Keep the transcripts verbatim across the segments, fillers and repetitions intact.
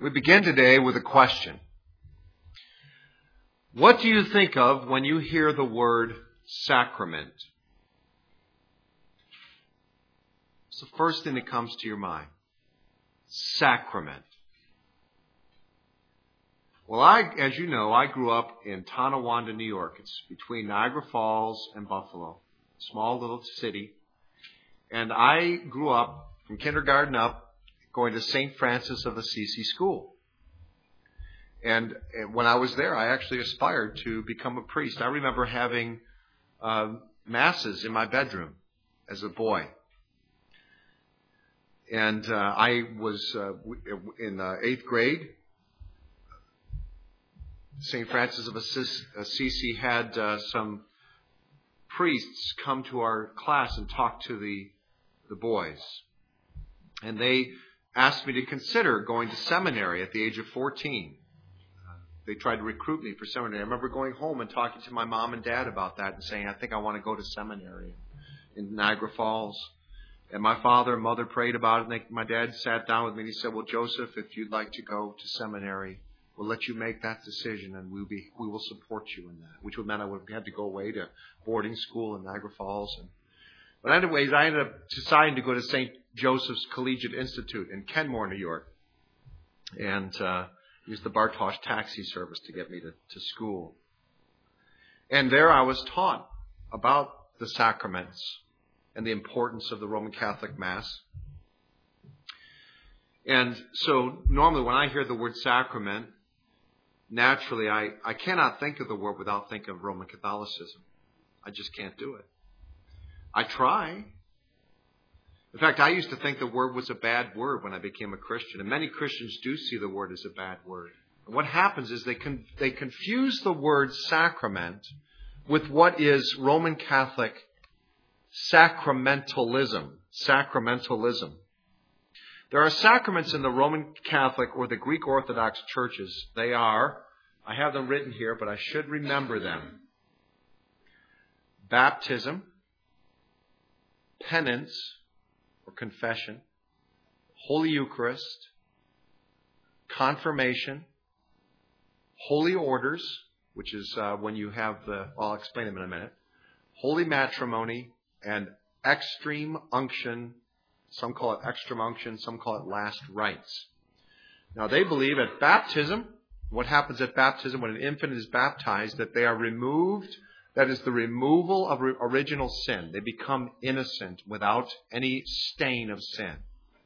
We begin today with a question. What do you think of when you hear the word sacrament? It's the first thing that comes to your mind. Sacrament. Well, I, as you know, I grew up in Tonawanda, New York. It's between Niagara Falls and Buffalo. Small little city. And I grew up from kindergarten up going to Saint Francis of Assisi School. And when I was there, I actually aspired to become a priest. I remember having uh, masses in my bedroom as a boy. And uh, I was uh, in uh, eighth grade. Saint Francis of Assisi had uh, some priests come to our class and talk to the, the boys. And they asked me to consider going to seminary at the age of fourteen. They tried to recruit me for seminary. I remember going home and talking to my mom and dad about that and saying, I think I want to go to seminary in Niagara Falls. And my father and mother prayed about it. And they, my dad sat down with me and he said, well, Joseph, if you'd like to go to seminary, we'll let you make that decision and we'll be, we will support you in that. Which would mean I would have had to go away to boarding school in Niagara Falls. And, but anyways, I ended up deciding to go to Saint Joseph's Collegiate Institute in Kenmore, New York. And uh, used the Bartosz taxi service to get me to, to school. And there I was taught about the sacraments and the importance of the Roman Catholic Mass. And so normally when I hear the word sacrament, naturally I, I cannot think of the word without thinking of Roman Catholicism. I just can't do it. I try. In fact, I used to think the word was a bad word when I became a Christian. And many Christians do see the word as a bad word. And what happens is they con- they confuse the word sacrament with what is Roman Catholic sacramentalism. Sacramentalism. There are sacraments in the Roman Catholic or the Greek Orthodox churches. They are, I have them written here, but I should remember them. Baptism, penance, or confession, Holy Eucharist, confirmation, holy orders, which is uh, when you have the, I'll explain them in a minute, holy matrimony, and extreme unction. Some call it extreme unction, some call it last rites. Now they believe at baptism, what happens at baptism when an infant is baptized, that they are removed. That is the removal of original sin. They become innocent without any stain of sin.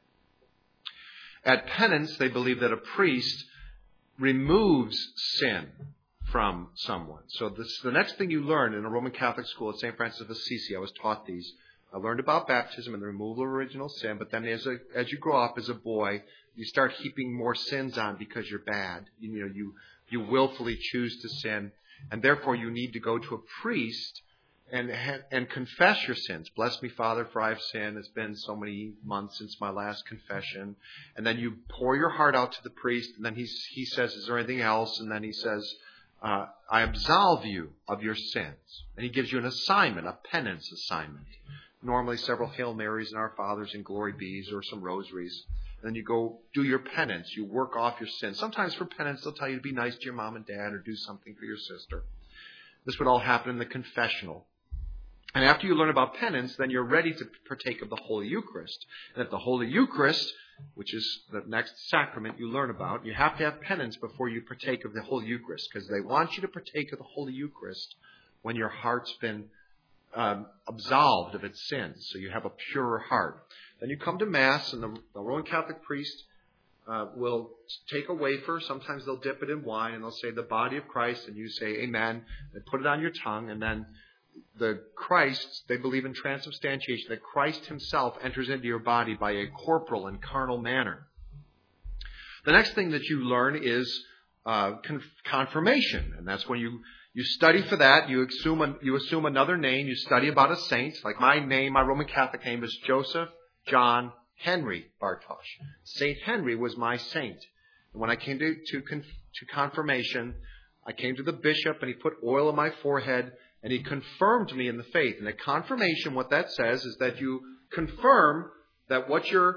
At penance, they believe that a priest removes sin from someone. So this is the next thing you learn in a Roman Catholic school at Saint Francis of Assisi. I was taught these. I learned about baptism and the removal of original sin, but then as a, as you grow up as a boy, you start heaping more sins on because you're bad. You, you know, you, you willfully choose to sin. And therefore, you need to go to a priest and and confess your sins. Bless me, Father, for I have sinned. It's been so many months since my last confession. And then you pour your heart out to the priest. And then he, he says, is there anything else? And then he says, uh, I absolve you of your sins. And he gives you an assignment, a penance assignment. Normally several Hail Marys and Our Fathers and Glory Bees or some rosaries. And then you go do your penance. You work off your sins. Sometimes for penance, they'll tell you to be nice to your mom and dad or do something for your sister. This would all happen in the confessional. And after you learn about penance, then you're ready to partake of the Holy Eucharist. And at the Holy Eucharist, which is the next sacrament you learn about, you have to have penance before you partake of the Holy Eucharist, because they want you to partake of the Holy Eucharist when your heart's been um, absolved of its sins, so you have a purer heart. Then you come to Mass, and the, the Roman Catholic priest uh, will take a wafer. Sometimes they'll dip it in wine, and they'll say the body of Christ, and you say Amen, and put it on your tongue, and then the Christ, they believe in transubstantiation, that Christ himself enters into your body by a corporal and carnal manner. The next thing that you learn is uh, con- confirmation, and that's when you You study for that. You assume a, you assume another name. You study about a saint. Like my name, my Roman Catholic name is Joseph John Henry Bartosz. Saint Henry was my saint. And when I came to to, con, to confirmation, I came to the bishop and he put oil on my forehead and he confirmed me in the faith. And at confirmation, what that says is that you confirm that what you're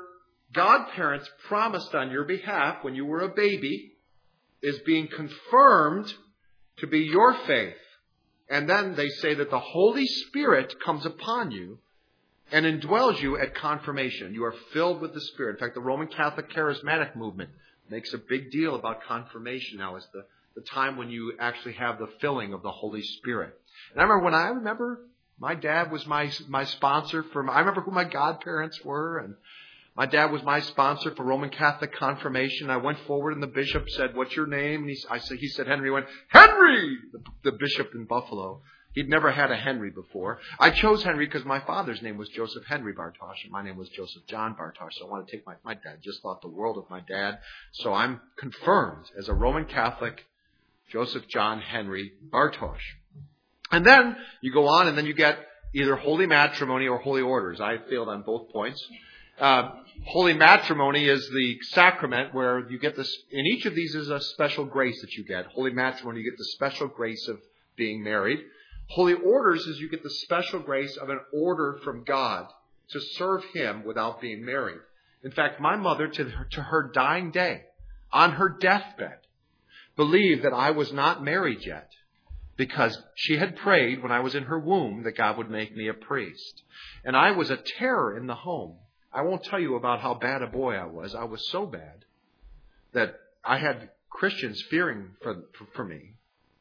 godparents promised on your behalf when you were a baby is being confirmed to be your faith. And then they say that the Holy Spirit comes upon you and indwells you at confirmation. You are filled with the Spirit. In fact, the Roman Catholic charismatic movement makes a big deal about confirmation now as the, the time when you actually have the filling of the Holy Spirit. And I remember when I remember my dad was my my sponsor for, I remember who my godparents were, and my dad was my sponsor for Roman Catholic confirmation. I went forward and the bishop said, "What's your name?" And he, I said, he said Henry. He went, "Henry!" The, the bishop in Buffalo. He'd never had a Henry before. I chose Henry because my father's name was Joseph Henry Bartosh, and my name was Joseph John Bartosh. So I wanted to take my, my dad. Just thought the world of my dad. So I'm confirmed as a Roman Catholic, Joseph John Henry Bartosh. And then you go on and then you get either holy matrimony or holy orders. I failed on both points. Uh, holy matrimony is the sacrament where you get this, in each of these is a special grace that you get. Holy matrimony, you get the special grace of being married. Holy orders is you get the special grace of an order from God to serve Him without being married. In fact, my mother, to her, to her dying day, on her deathbed, believed that I was not married yet because she had prayed when I was in her womb that God would make me a priest. And I was a terror in the home. I won't tell you about how bad a boy I was. I was so bad that I had Christians fearing for, for, for me.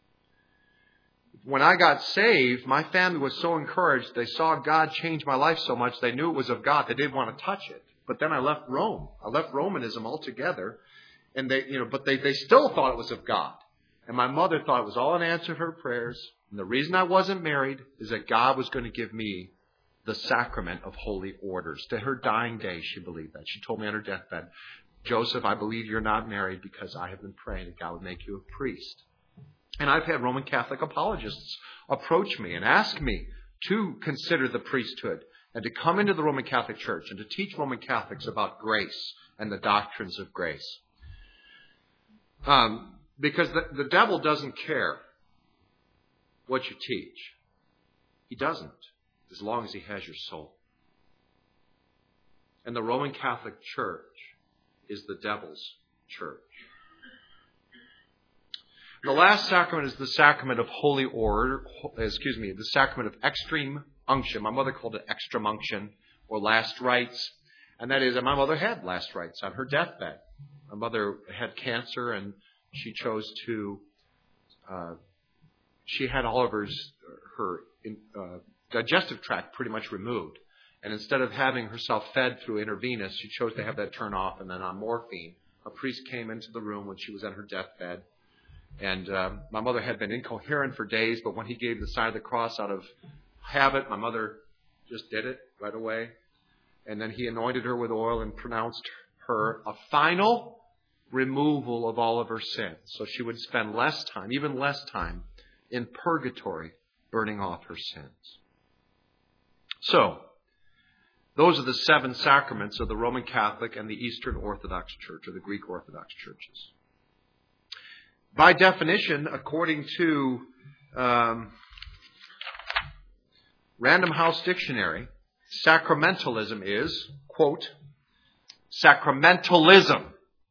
When I got saved, my family was so encouraged. They saw God change my life so much. They knew it was of God. They didn't want to touch it. But then I left Rome. I left Romanism altogether. And they, you know, but they, they still thought it was of God. And my mother thought it was all an answer to her prayers. And the reason I wasn't married is that God was going to give me the sacrament of holy orders. To her dying day, she believed that. She told me on her deathbed, "Joseph, I believe you're not married because I have been praying that God would make you a priest." And I've had Roman Catholic apologists approach me and ask me to consider the priesthood and to come into the Roman Catholic Church and to teach Roman Catholics about grace and the doctrines of grace. Um, because the, the devil doesn't care what you teach. He doesn't, as long as he has your soul. And the Roman Catholic Church is the devil's church. The last sacrament is the sacrament of holy order, excuse me, the sacrament of extreme unction. My mother called it extreme unction or last rites. And that is that my mother had last rites on her deathbed. My mother had cancer and she chose to, uh, she had all of her, her uh, digestive tract pretty much removed. And instead of having herself fed through intravenous, she chose to have that turn off and then on morphine. A priest came into the room when she was on her deathbed. And uh, my mother had been incoherent for days, but when he gave the sign of the cross out of habit, my mother just did it right away. And then he anointed her with oil and pronounced her a final removal of all of her sins. So she would spend less time, even less time, in purgatory, burning off her sins. So, those are the seven sacraments of the Roman Catholic and the Eastern Orthodox Church, or the Greek Orthodox churches. By definition, according to um, Random House Dictionary, sacramentalism is, quote, sacramentalism,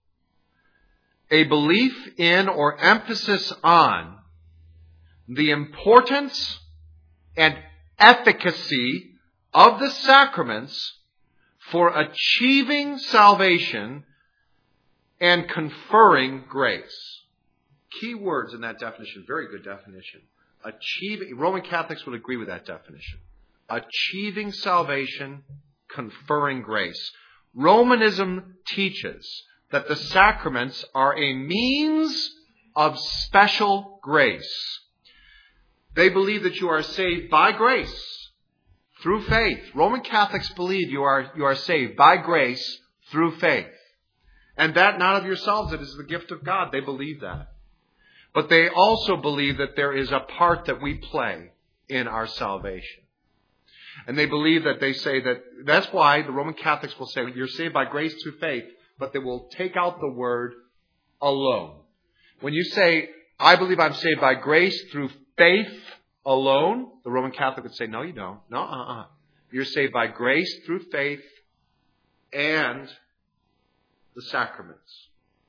a belief in or emphasis on the importance and efficacy of the sacraments for achieving salvation and conferring grace. Key words in that definition, very good definition. Achieving, Roman Catholics would agree with that definition. Achieving salvation, conferring grace. Romanism teaches that the sacraments are a means of special grace. They believe that you are saved by grace through faith. Roman Catholics believe you are, you are saved by grace through faith. And that not of yourselves, it is the gift of God. They believe that. But they also believe that there is a part that we play in our salvation. And they believe that they say that, that's why the Roman Catholics will say you're saved by grace through faith, but they will take out the word alone. When you say, I believe I'm saved by grace through faith alone, the Roman Catholic would say, no, you don't. No, uh-uh. You're saved by grace through faith and the sacraments.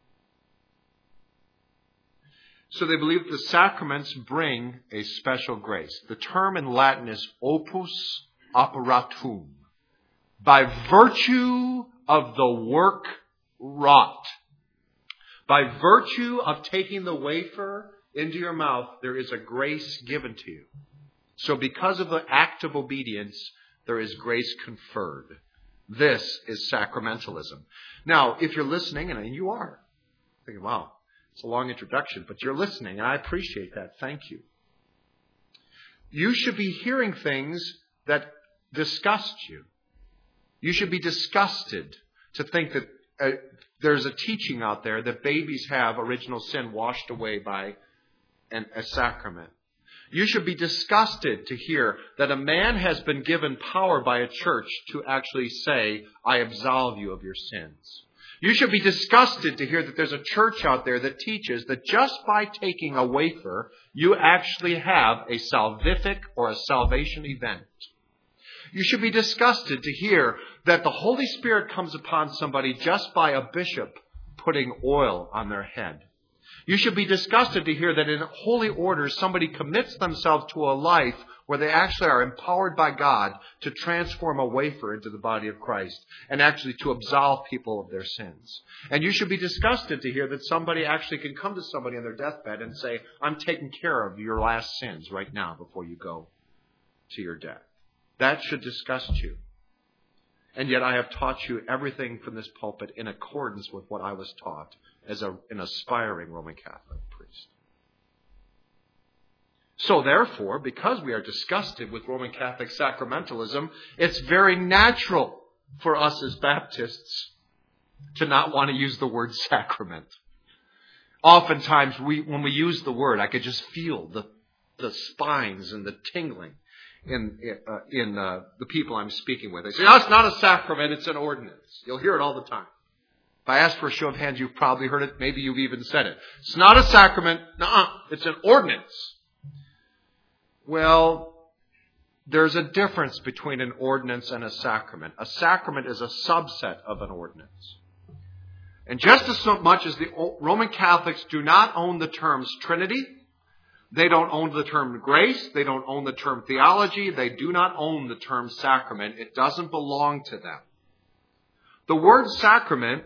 So they believe the sacraments bring a special grace. The term in Latin is opus operatum. By virtue of the work wrought. By virtue of taking the wafer into your mouth, there is a grace given to you. So because of the act of obedience, there is grace conferred. This is sacramentalism. Now, if you're listening, and you are, thinking, wow, it's a long introduction, but you're listening, and I appreciate that. Thank you. You should be hearing things that disgust you. You should be disgusted to think that uh, there's a teaching out there that babies have original sin washed away by an, a sacrament. You should be disgusted to hear that a man has been given power by a church to actually say, I absolve you of your sins. You should be disgusted to hear that there's a church out there that teaches that just by taking a wafer, you actually have a salvific or a salvation event. You should be disgusted to hear that the Holy Spirit comes upon somebody just by a bishop putting oil on their head. You should be disgusted to hear that in holy orders somebody commits themselves to a life where they actually are empowered by God to transform a wafer into the body of Christ and actually to absolve people of their sins. And you should be disgusted to hear that somebody actually can come to somebody on their deathbed and say, I'm taking care of your last sins right now before you go to your death. That should disgust you. And yet I have taught you everything from this pulpit in accordance with what I was taught as a, an aspiring Roman Catholic priest. So therefore, because we are disgusted with Roman Catholic sacramentalism, it's very natural for us as Baptists to not want to use the word sacrament. Oftentimes, we, when we use the word, I could just feel the, the spines and the tingling in, uh, in uh, the people I'm speaking with. They say, no, it's not a sacrament, it's an ordinance. You'll hear it all the time. If I ask for a show of hands, you've probably heard it. Maybe you've even said it. It's not a sacrament. Nuh-uh. It's an ordinance. Well, there's a difference between an ordinance and a sacrament. A sacrament is a subset of an ordinance. And just as much as the Roman Catholics do not own the terms Trinity, they don't own the term grace, they don't own the term theology, they do not own the term sacrament. It doesn't belong to them. The word sacrament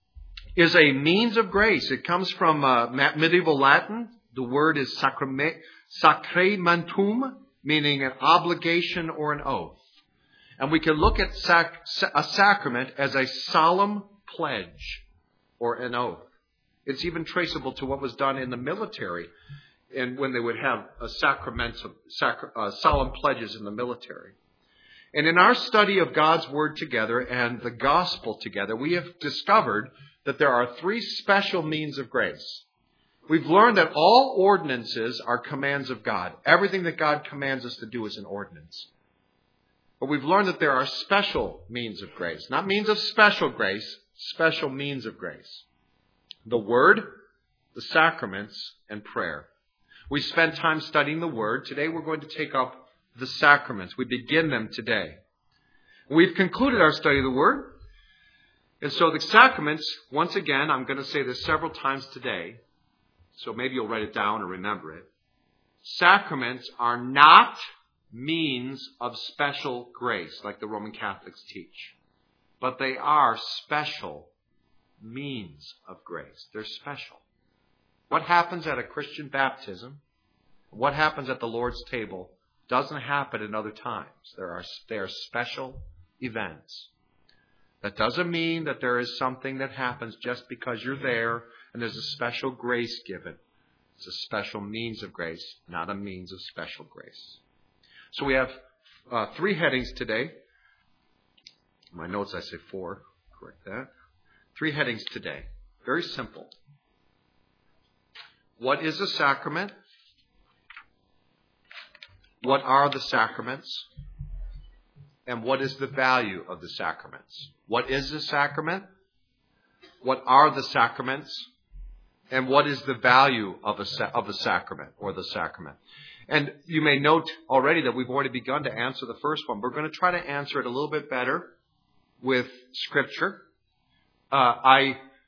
is a means of grace. It comes from uh, medieval Latin. The word is sacrament, sacramentum, meaning an obligation or an oath. And we can look at sac- a sacrament as a solemn pledge or an oath. It's even traceable to what was done in the military, and when they would have a sacramental, sacra, uh, solemn pledges in the military. And in our study of God's Word together and the gospel together, we have discovered that there are three special means of grace. We've learned that all ordinances are commands of God. Everything that God commands us to do is an ordinance. But we've learned that there are special means of grace. Not means of special grace, special means of grace. The Word, the sacraments, and prayer. We spent time studying the Word. Today we're going to take up the sacraments. We begin them today. We've concluded our study of the Word. And so the sacraments, once again, I'm going to say this several times today, so maybe you'll write it down or remember it. Sacraments are not means of special grace, like the Roman Catholics teach. But they are special means of grace. They're special. What happens at a Christian baptism, what happens at the Lord's table, doesn't happen in other times. There are, they are special events. That doesn't mean that there is something that happens just because you're there and there's a special grace given. It's a special means of grace, not a means of special grace. So we have uh, three headings today. In my notes I say four. Correct that. Three headings today. Very simple. What is a sacrament? What are the sacraments? And what is the value of the sacraments? What is a sacrament? What are the sacraments? And what is the value of a of the sacrament or the sacrament? And you may note already that we've already begun to answer the first one. We're going to try to answer it a little bit better with Scripture. Uh, I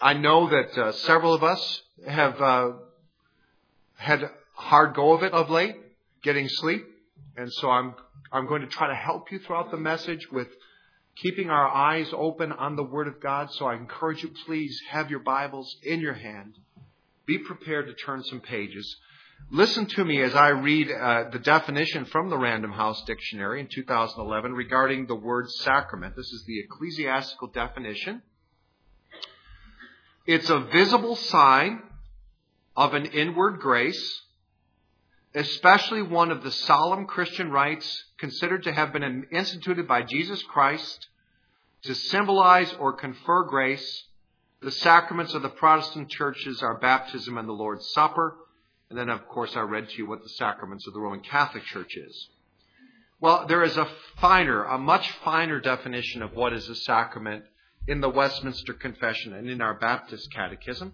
I know that uh, several of us have uh, had a hard go of it of late, getting sleep. And so I'm I'm going to try to help you throughout the message with keeping our eyes open on the Word of God. So I encourage you, please have your Bibles in your hand. Be prepared to turn some pages. Listen to me as I read uh, the definition from the Random House Dictionary in two thousand eleven regarding the word sacrament. This is the ecclesiastical definition. It's a visible sign of an inward grace, especially one of the solemn Christian rites considered to have been instituted by Jesus Christ to symbolize or confer grace. The sacraments of the Protestant churches are baptism and the Lord's Supper. And then, of course, I read to you what the sacraments of the Roman Catholic Church is. Well, there is a finer, a much finer definition of what is a sacrament in the Westminster Confession and in our Baptist Catechism.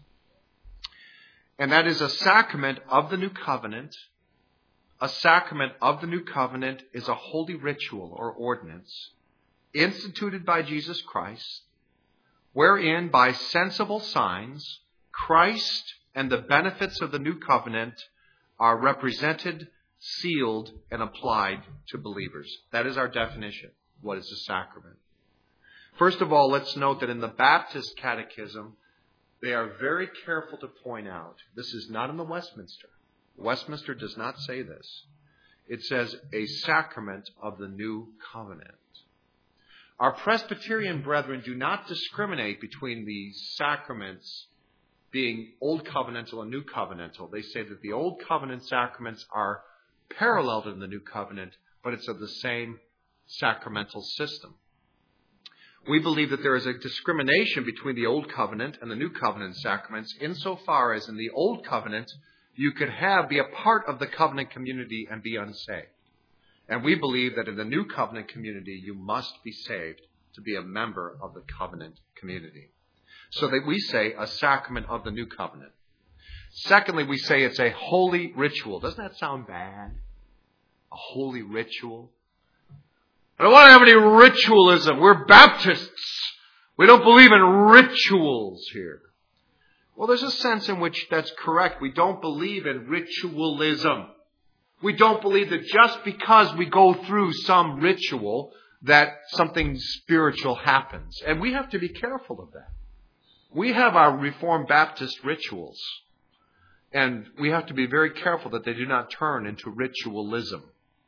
And that is a sacrament of the New Covenant. A sacrament of the New Covenant is a holy ritual or ordinance instituted by Jesus Christ, wherein by sensible signs, Christ and the benefits of the New Covenant are represented, sealed, and applied to believers. That is our definition. What is a sacrament? First of all, let's note that in the Baptist Catechism, they are very careful to point out, this is not in the Westminster. Westminster does not say this. It says a sacrament of the New Covenant. Our Presbyterian brethren do not discriminate between the sacraments being Old Covenantal and New Covenantal. They say that the Old Covenant sacraments are paralleled in the New Covenant, but it's of the same sacramental system. We believe that there is a discrimination between the Old Covenant and the New Covenant sacraments insofar as in the Old Covenant, you could have, be a part of the covenant community and be unsaved. And we believe that in the New Covenant community, you must be saved to be a member of the covenant community. So that we say a sacrament of the New Covenant. Secondly, we say it's a holy ritual. Doesn't that sound bad? A holy ritual? I don't want to have any ritualism. We're Baptists. We don't believe in rituals here. Well, there's a sense in which that's correct. We don't believe in ritualism. We don't believe that just because we go through some ritual that something spiritual happens. And we have to be careful of that. We have our Reformed Baptist rituals. And we have to be very careful that they do not turn into ritualism.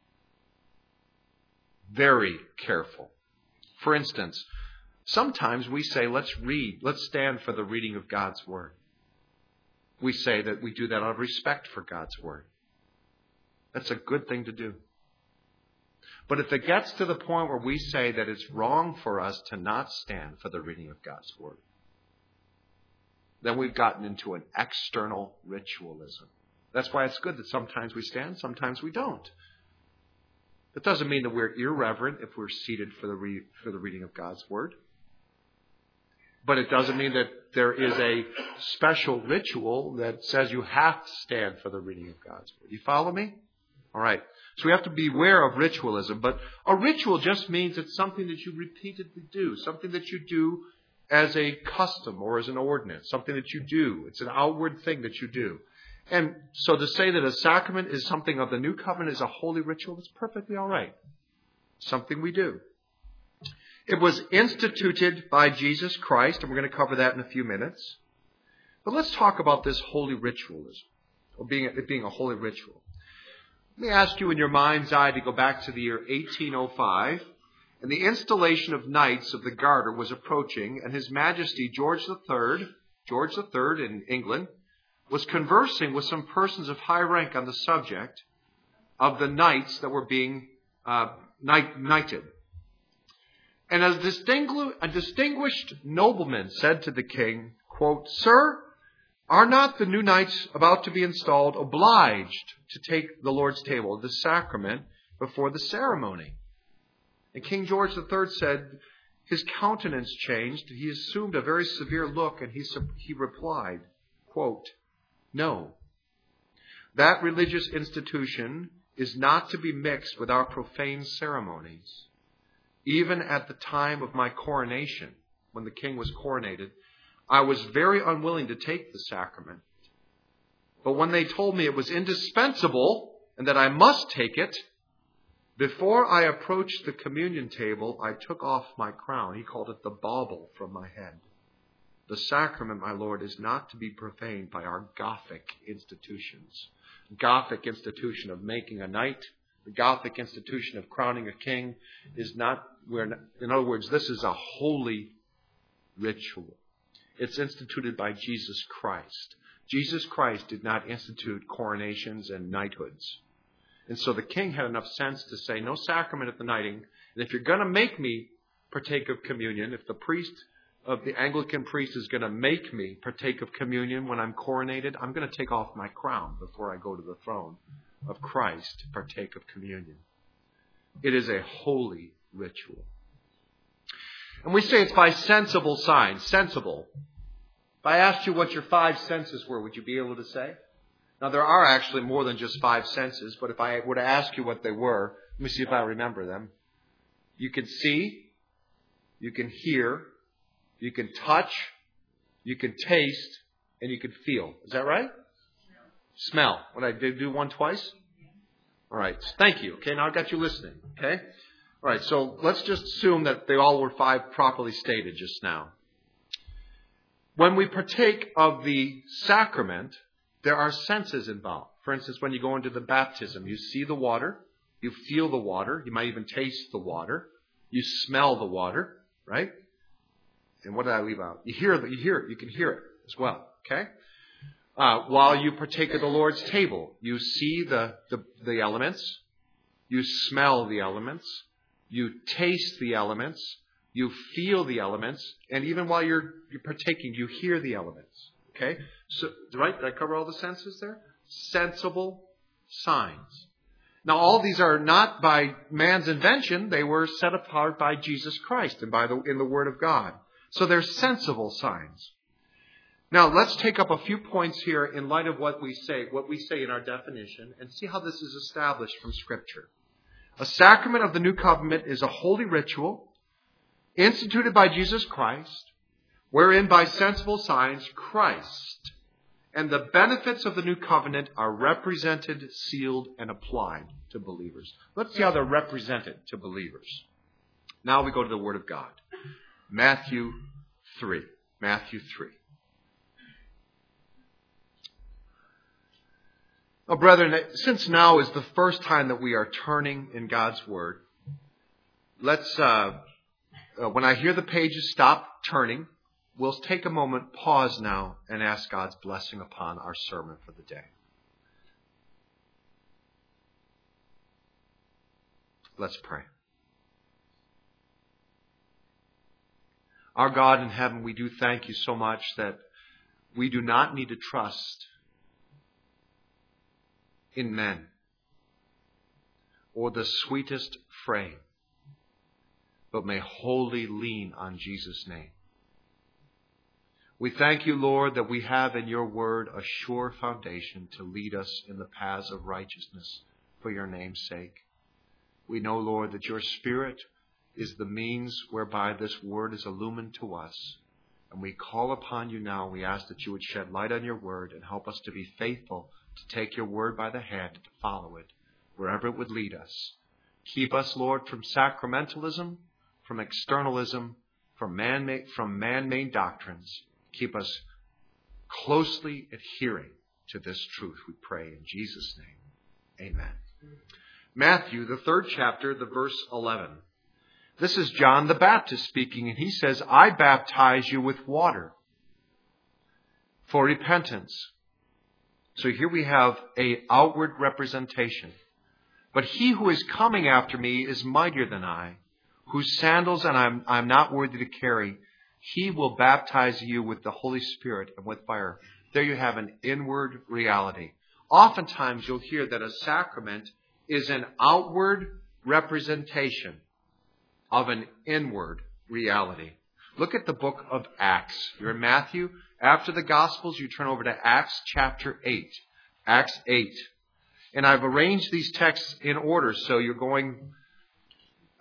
Very careful. For instance, sometimes we say, let's read, let's stand for the reading of God's Word. We say that we do that out of respect for God's Word. That's a good thing to do. But if it gets to the point where we say that it's wrong for us to not stand for the reading of God's Word, then we've gotten into an external ritualism. That's why it's good that sometimes we stand, sometimes we don't. That doesn't mean that we're irreverent if we're seated for the re- for the reading of God's Word. But it doesn't mean that there is a special ritual that says you have to stand for the reading of God's Word. You follow me? All right. So we have to beware of ritualism. But a ritual just means it's something that you repeatedly do, something that you do as a custom or as an ordinance, something that you do. It's an outward thing that you do. And so to say that a sacrament is something of the New Covenant, is a holy ritual, that's perfectly all right. Something we do. It was instituted by Jesus Christ, and we're going to cover that in a few minutes. But let's talk about this holy ritualism, or being, it being a holy ritual. Let me ask you in your mind's eye to go back to the year eighteen oh five, and the installation of Knights of the Garter was approaching, and His Majesty George the Third, George the Third in England, was conversing with some persons of high rank on the subject of the knights that were being uh, knighted. And a, distingu- a distinguished nobleman said to the king, quote, "Sir, are not the new knights about to be installed obliged to take the Lord's table, the sacrament, before the ceremony?" And King George the Third said, his countenance changed. He assumed a very severe look, and he, he replied, quote, "No, that religious institution is not to be mixed with our profane ceremonies. Even at the time of my coronation, when the king was coronated, I was very unwilling to take the sacrament. But when they told me it was indispensable and that I must take it, before I approached the communion table, I took off my crown. He called it the bauble from my head. The sacrament, my Lord, is not to be profaned by our Gothic institutions. Gothic institution of making a knight, the Gothic institution of crowning a king is not, we're not, in other words, this is a holy ritual. It's instituted by Jesus Christ. Jesus Christ did not institute coronations and knighthoods. And so the king had enough sense to say, no sacrament at the knighting. And if you're going to make me partake of communion, if the priest of the Anglican priest is going to make me partake of communion when I'm coronated, I'm going to take off my crown before I go to the throne of Christ to partake of communion. It is a holy ritual. And we say it's by sensible signs. Sensible. If I asked you what your five senses were, would you be able to say? Now, there are actually more than just five senses, but if I were to ask you what they were, let me see if I remember them. You can see, you can hear, you can touch, you can taste, and you can feel. Is that right? Smell. What I did do one twice? All right. Thank you. Okay, now I've got you listening. Okay? All right, so let's just assume that they all were five properly stated just now. When we partake of the sacrament, there are senses involved. For instance, when you go into the baptism, you see the water, you feel the water, you might even taste the water, you smell the water, right? And what did I leave out? You hear, you hear it. You can hear it as well. Okay. Uh, while you partake of the Lord's table, you see the, the the elements, you smell the elements, you taste the elements, you feel the elements, and even while you're you're partaking, you hear the elements. Okay. So, right? Did I cover all the senses there? Sensible signs. Now, all these are not by man's invention; they were set apart by Jesus Christ and by the in the Word of God. So they're sensible signs. Now, let's take up a few points here in light of what we say, what we say in our definition, and see how this is established from Scripture. A sacrament of the New Covenant is a holy ritual instituted by Jesus Christ, wherein by sensible signs Christ and the benefits of the New Covenant are represented, sealed, and applied to believers. Let's see how they're represented to believers. Now we go to the Word of God. Matthew three. Matthew three. Now, brethren, since now is the first time that we are turning in God's Word, let's, uh, uh, when I hear the pages stop turning, we'll take a moment, pause now, and ask God's blessing upon our sermon for the day. Let's pray. Our God in heaven, we do thank you so much that we do not need to trust in men or the sweetest frame, but may wholly lean on Jesus' name. We thank you, Lord, that we have in your word a sure foundation to lead us in the paths of righteousness for your name's sake. We know, Lord, that your Spirit is the means whereby this word is illumined to us. And we call upon you now. We ask that you would shed light on your word and help us to be faithful to take your word by the hand and to follow it wherever it would lead us. Keep us, Lord, from sacramentalism, from externalism, from man-made, from man-made doctrines. Keep us closely adhering to this truth, we pray in Jesus' name. Amen. Matthew, the third chapter, the verse eleven. This is John the Baptist speaking, and he says, I baptize you with water for repentance. So here we have an outward representation. But he who is coming after me is mightier than I, whose sandals and I'm, I'm not worthy to carry. He will baptize you with the Holy Spirit and with fire. There you have an inward reality. Oftentimes you'll hear that a sacrament is an outward representation of an inward reality. Look at the book of Acts. You're in Matthew. After the Gospels, you turn over to Acts chapter eight. Acts eight. And I've arranged these texts in order, so you're going uh,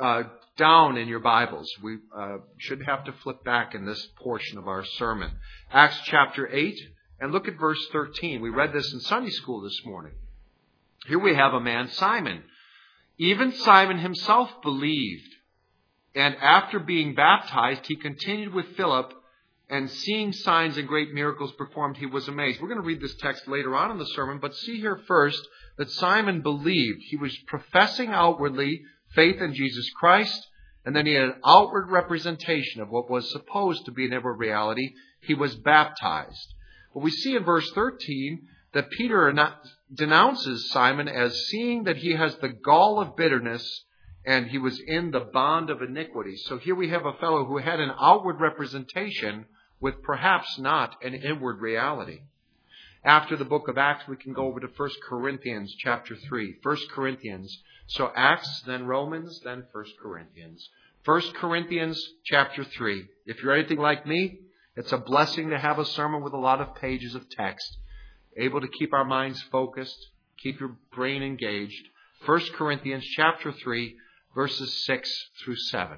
down in your Bibles. We uh, should have to flip back in this portion of our sermon. Acts chapter eight, and look at verse thirteen. We read this in Sunday school this morning. Here we have a man, Simon. Even Simon himself believed, and after being baptized, he continued with Philip, and seeing signs and great miracles performed, he was amazed. We're going to read this text later on in the sermon, but see here first that Simon believed. He was professing outwardly faith in Jesus Christ, and then he had an outward representation of what was supposed to be an inward reality. He was baptized. But we see in verse thirteen that Peter denounces Simon as seeing that he has the gall of bitterness and he was in the bond of iniquity. So here we have a fellow who had an outward representation with perhaps not an inward reality. After the book of Acts, we can go over to First Corinthians chapter three. First Corinthians. So Acts, then Romans, then First Corinthians. First Corinthians chapter three. If you're anything like me, it's a blessing to have a sermon with a lot of pages of text. Able to keep our minds focused, keep your brain engaged. First Corinthians chapter three, verses six through seven.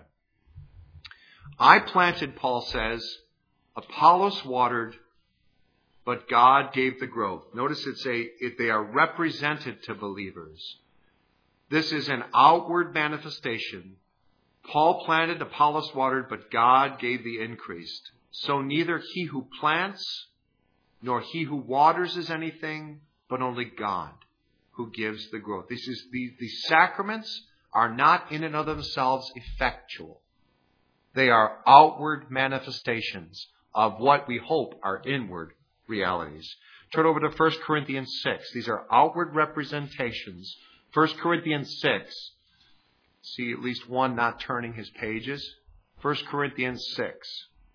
I planted, Paul says, Apollos watered, but God gave the growth. Notice it's a, it, they are represented to believers. This is an outward manifestation. Paul planted, Apollos watered, but God gave the increase. So neither he who plants nor he who waters is anything, but only God who gives the growth. This is the, the sacraments are not in and of themselves effectual. They are outward manifestations of what we hope are inward realities. Turn over to First Corinthians six. These are outward representations. First Corinthians six. See at least one not turning his pages. First Corinthians six.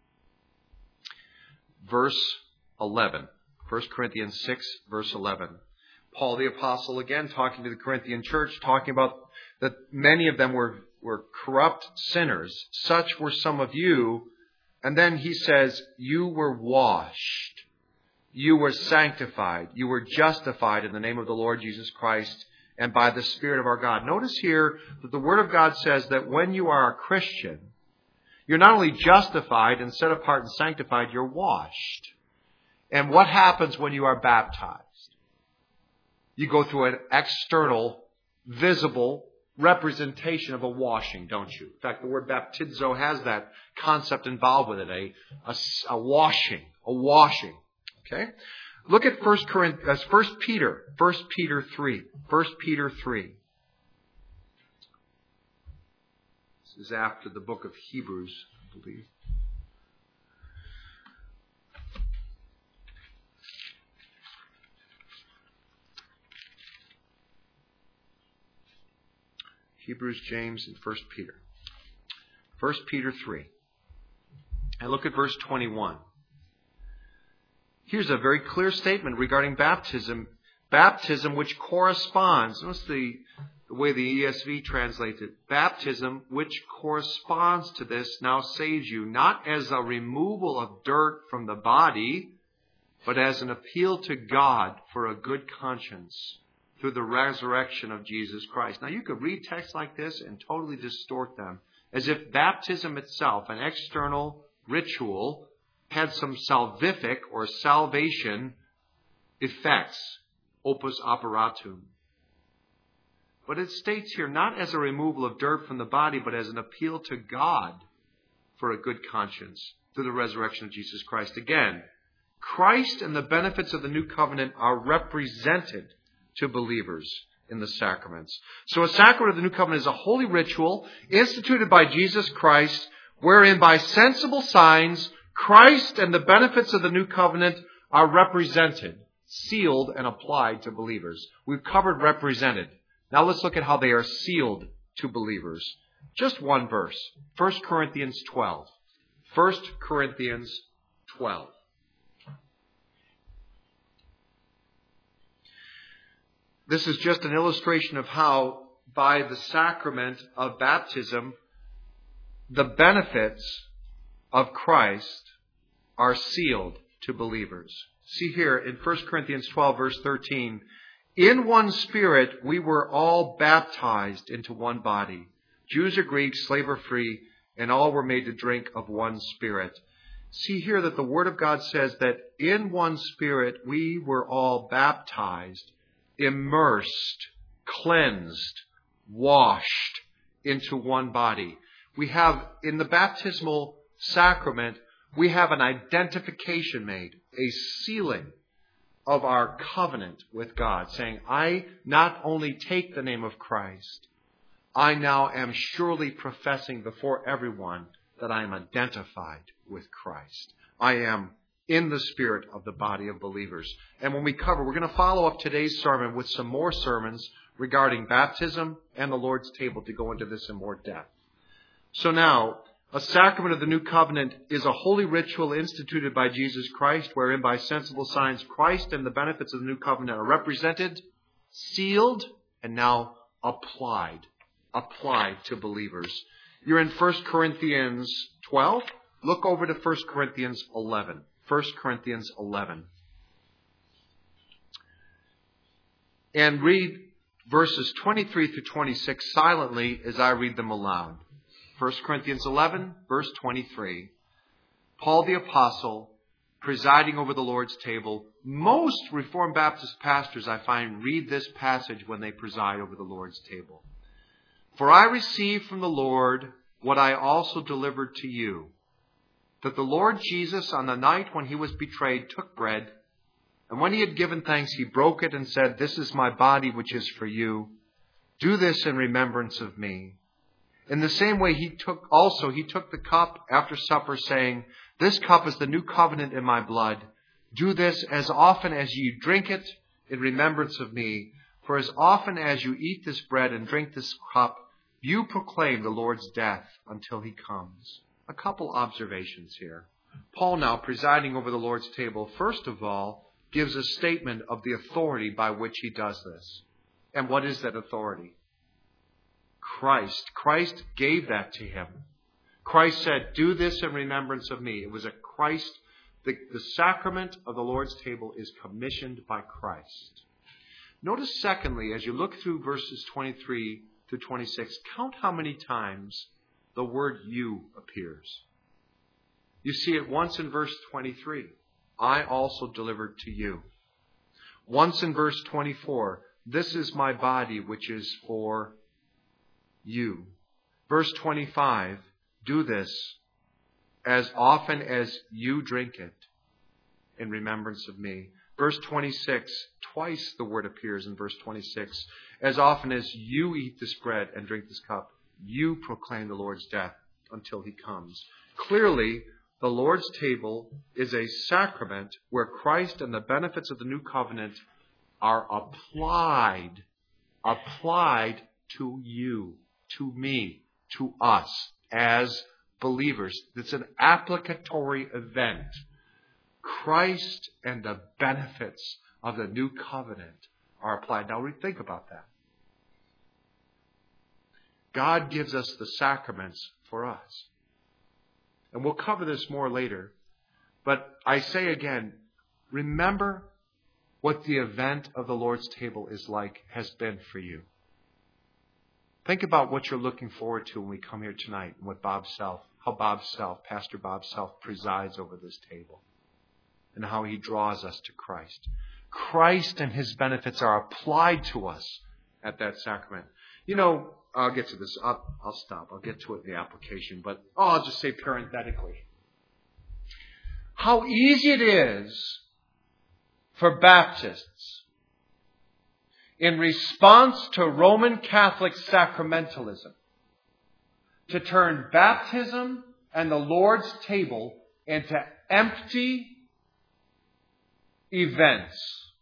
Verse eleven. First Corinthians six, verse eleven. Paul the Apostle again talking to the Corinthian church, talking about that many of them were, were corrupt sinners. Such were some of you. And then he says, you were washed. You were sanctified. You were justified in the name of the Lord Jesus Christ and by the Spirit of our God. Notice here that the Word of God says that when you are a Christian, you're not only justified and set apart and sanctified, you're washed. And what happens when you are baptized? You go through an external, visible representation of a washing, don't you? In fact, the word baptizo has that concept involved with it, a, a, a washing, a washing. Okay? Look at First Corinthians, First Peter, First Peter three, First Peter three. This is after the book of Hebrews, I believe. Hebrews, James, and First Peter. First Peter three. And look at verse twenty-one. Here's a very clear statement regarding baptism. Baptism which corresponds. Notice the, the way the E S V translates it. Baptism which corresponds to this now saves you, not as a removal of dirt from the body, but as an appeal to God for a good conscience through the resurrection of Jesus Christ. Now you could read texts like this and totally distort them, as if baptism itself, an external ritual, had some salvific or salvation effects, opus operatum. But it states here, not as a removal of dirt from the body, but as an appeal to God for a good conscience through the resurrection of Jesus Christ. Again, Christ and the benefits of the new covenant are represented to believers in the sacraments. So a sacrament of the new covenant is a holy ritual instituted by Jesus Christ, wherein by sensible signs, Christ and the benefits of the new covenant are represented, sealed, and applied to believers. We've covered represented. Now let's look at how they are sealed to believers. Just one verse. First Corinthians twelve. First Corinthians twelve. This is just an illustration of how, by the sacrament of baptism, the benefits of Christ are sealed to believers. See here in First Corinthians twelve, verse thirteen, in one Spirit we were all baptized into one body, Jews or Greeks, slave or free, and all were made to drink of one Spirit. See here that the Word of God says that in one Spirit we were all baptized, immersed, cleansed, washed into one body. We have, in the baptismal sacrament, we have an identification made, a sealing of our covenant with God, saying, I not only take the name of Christ, I now am surely professing before everyone that I am identified with Christ. I am in the spirit of the body of believers. And when we cover, we're going to follow up today's sermon with some more sermons regarding baptism and the Lord's table to go into this in more depth. So now, a sacrament of the new covenant is a holy ritual instituted by Jesus Christ, wherein by sensible signs Christ and the benefits of the new covenant are represented, sealed, and now applied. Applied to believers. You're in First Corinthians twelve. Look over to First Corinthians eleven. First Corinthians eleven. And read verses twenty-three through twenty-six silently as I read them aloud. First Corinthians eleven, verse twenty-three. Paul the Apostle, presiding over the Lord's table. Most Reformed Baptist pastors, I find, read this passage when they preside over the Lord's table. For I received from the Lord what I also delivered to you, that the Lord Jesus, on the night when he was betrayed, took bread, and when he had given thanks, he broke it and said, This is my body which is for you. Do this in remembrance of me. In the same way, he took also he took the cup after supper, saying, This cup is the new covenant in my blood. Do this as often as you drink it in remembrance of me. For as often as you eat this bread and drink this cup, you proclaim the Lord's death until he comes. A couple observations here. Paul now, presiding over the Lord's table, first of all, gives a statement of the authority by which he does this. And what is that authority? Christ. Christ gave that to him. Christ said, do this in remembrance of me. It was a Christ. The, the sacrament of the Lord's table is commissioned by Christ. Notice, secondly, as you look through verses twenty-three through twenty-six, count how many times the word you appears. You see it once in verse twenty-three. I also delivered to you. Once in verse twenty-four. This is my body which is for you. Verse twenty-five. Do this as often as you drink it in remembrance of me. Verse twenty-six. Twice the word appears in verse twenty-six. As often as you eat this bread and drink this cup, you proclaim the Lord's death until he comes. Clearly, the Lord's table is a sacrament where Christ and the benefits of the new covenant are applied, applied to you, to me, to us as believers. It's an applicatory event. Christ and the benefits of the new covenant are applied. Now, think about that. God gives us the sacraments for us. And we'll cover this more later. But I say again, remember what the event of the Lord's table is like, has been for you. Think about what you're looking forward to when we come here tonight, and what Bob Self, how Bob Self, Pastor Bob Self, presides over this table, and how he draws us to Christ. Christ and his benefits are applied to us at that sacrament. You know, I'll get to this. I'll, I'll stop. I'll get to it in the application. But oh, I'll just say parenthetically, how easy it is for Baptists, in response to Roman Catholic sacramentalism, to turn baptism and the Lord's table into empty events.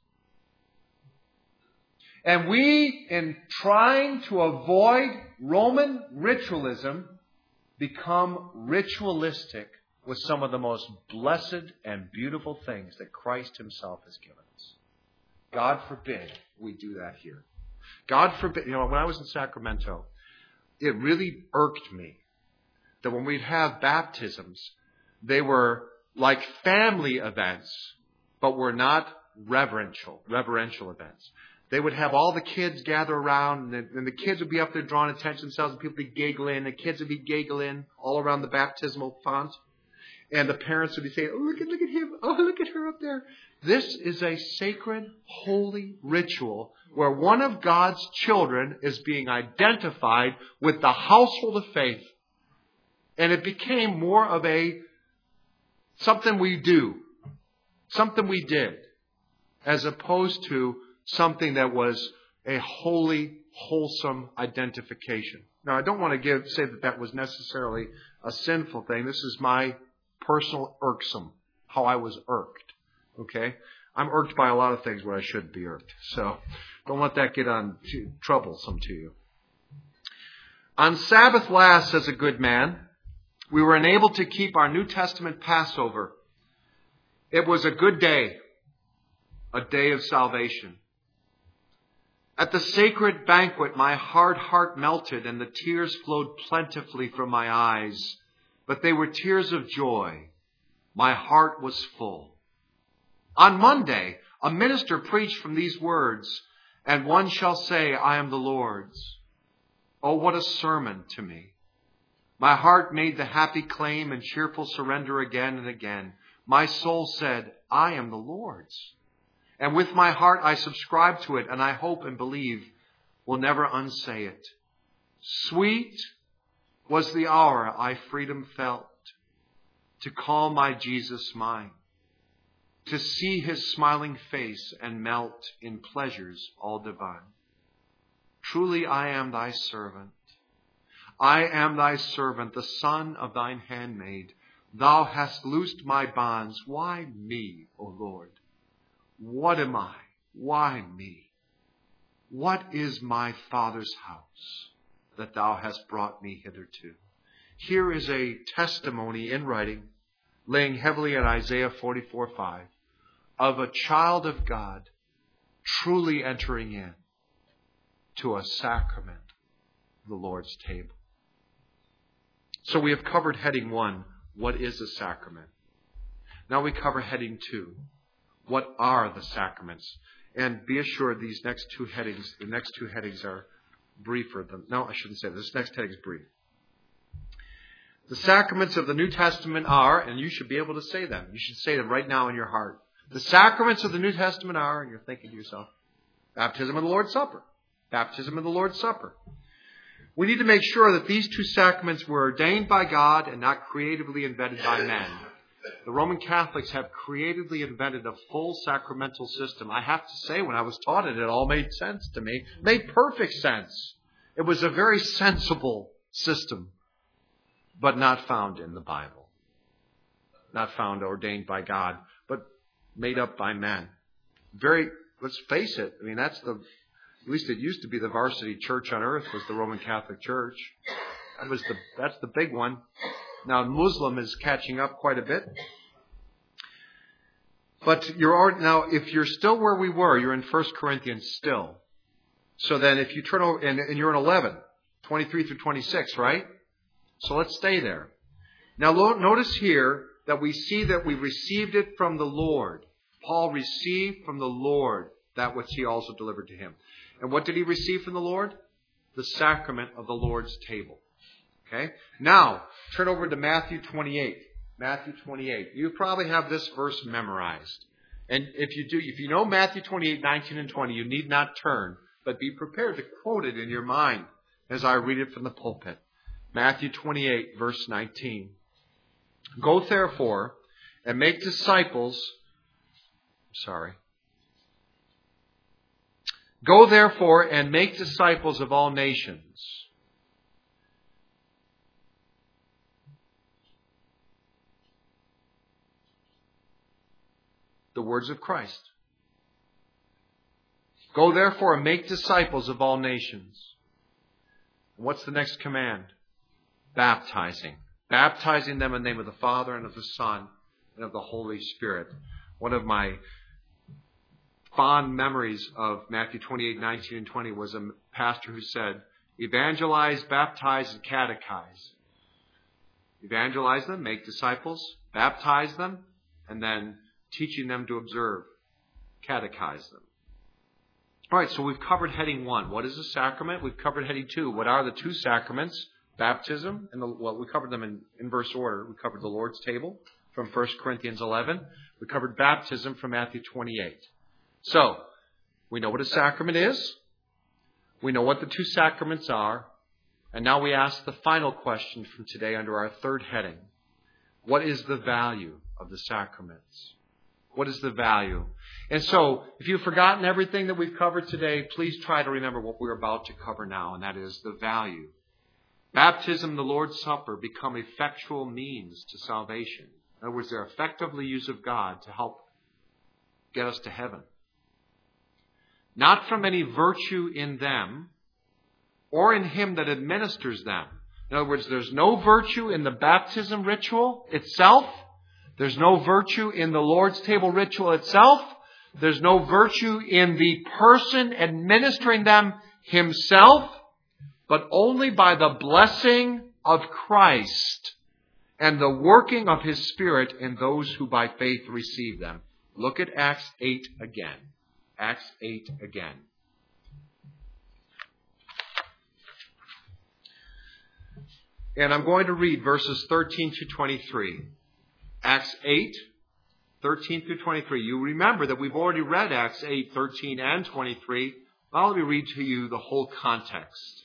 And we, in trying to avoid Roman ritualism, become ritualistic with some of the most blessed and beautiful things that Christ himself has given us. God forbid we do that here. God forbid, you know, when I was in Sacramento, it really irked me that when we'd have baptisms, they were like family events, but were not reverential, reverential events. they would have all the kids gather around, and the, and the kids would be up there drawing attention to themselves, and people would be giggling, and the kids would be giggling all around the baptismal font. And the parents would be saying, oh, look at, look at him. Oh, look at her up there. This is a sacred, holy ritual where one of God's children is being identified with the household of faith. And it became more of a something we do, something we did, as opposed to something that was a holy, wholesome identification. Now, I don't want to give say that that was necessarily a sinful thing. This is my personal irksome, how I was irked. Okay? I'm irked by a lot of things where I shouldn't be irked. So don't let that get on to, troublesome to you. On Sabbath last, says a good man, we were enabled to keep our New Testament Passover. It was a good day, a day of salvation. At the sacred banquet, my hard heart melted and the tears flowed plentifully from my eyes. But they were tears of joy. My heart was full. On Monday, a minister preached from these words, and one shall say, I am the Lord's. Oh, what a sermon to me. My heart made the happy claim and cheerful surrender again and again. My soul said, I am the Lord's. And with my heart I subscribe to it, and I hope and believe will never unsay it. Sweet was the hour I freedom felt to call my Jesus mine, to see his smiling face and melt in pleasures all divine. Truly I am thy servant. I am thy servant, the son of thine handmaid. Thou hast loosed my bonds. Why me, O Lord? What am I? Why me? What is my Father's house that thou hast brought me hitherto? Here is a testimony in writing, laying heavily on Isaiah forty-four five, of a child of God truly entering in to a sacrament, the Lord's table. So we have covered heading one, what is a sacrament? Now we cover heading two, what are the sacraments? And be assured these next two headings, the next two headings are briefer than, no, I shouldn't say this. This next heading is brief. The sacraments of the New Testament are, and you should be able to say them. You should say them right now in your heart. The sacraments of the New Testament are, and you're thinking to yourself, baptism and the Lord's Supper. Baptism and the Lord's Supper. We need to make sure that these two sacraments were ordained by God and not creatively invented by men. The Roman Catholics have creatively invented a full sacramental system. I have to say, when I was taught it, it all made sense to me. It made perfect sense. It was a very sensible system, but not found in the Bible. Not found ordained by God, but made up by men. Very, let's face it, I mean, that's the, at least it used to be the varsity church on earth was the Roman Catholic Church. That was the, that's the big one. Now, Muslim is catching up quite a bit. But you're already, now, if you're still where we were, you're in First Corinthians still. So then if you turn over, and, and you're in eleven, twenty-three through twenty-six, right? So let's stay there. Now, notice here that we see that we received it from the Lord. Paul received from the Lord that which he also delivered to him. And what did he receive from the Lord? The sacrament of the Lord's table. Okay? Now, turn over to Matthew twenty-eight. Matthew twenty-eight. You probably have this verse memorized. And if you do, if you know Matthew twenty-eight, nineteen, and twenty, you need not turn, but be prepared to quote it in your mind as I read it from the pulpit. Matthew twenty-eight, verse nineteen. Go therefore and make disciples. Sorry. Go therefore and make disciples of all nations. The words of Christ. Go therefore and make disciples of all nations. What's the next command? Baptizing. Baptizing them in the name of the Father and of the Son and of the Holy Spirit. One of my fond memories of Matthew twenty-eight, nineteen, and twenty was a pastor who said, evangelize, baptize, and catechize. Evangelize them, make disciples, baptize them, and then teaching them to observe, catechize them. All right, so we've covered heading one. What is a sacrament? We've covered heading two. What are the two sacraments? Baptism, and the, well, we covered them in inverse order. We covered the Lord's table from First Corinthians eleven. We covered baptism from Matthew twenty-eight. So, we know what a sacrament is. We know what the two sacraments are. And now we ask the final question from today under our third heading. What is the value of the sacraments? What is the value? And so, if you've forgotten everything that we've covered today, please try to remember what we're about to cover now, and that is the value. Baptism and the Lord's Supper become effectual means to salvation. In other words, they're effectively used of God to help get us to heaven. Not from any virtue in them or in Him that administers them. In other words, there's no virtue in the baptism ritual itself. There's no virtue in the Lord's table ritual itself. There's no virtue in the person administering them himself, but only by the blessing of Christ and the working of His Spirit in those who by faith receive them. Look at Acts eight again. Acts eight again. And I'm going to read verses thirteen to twenty-three. Acts eight, thirteen through twenty-three. You remember that we've already read Acts eight, thirteen and twenty-three. Now let me read to you the whole context.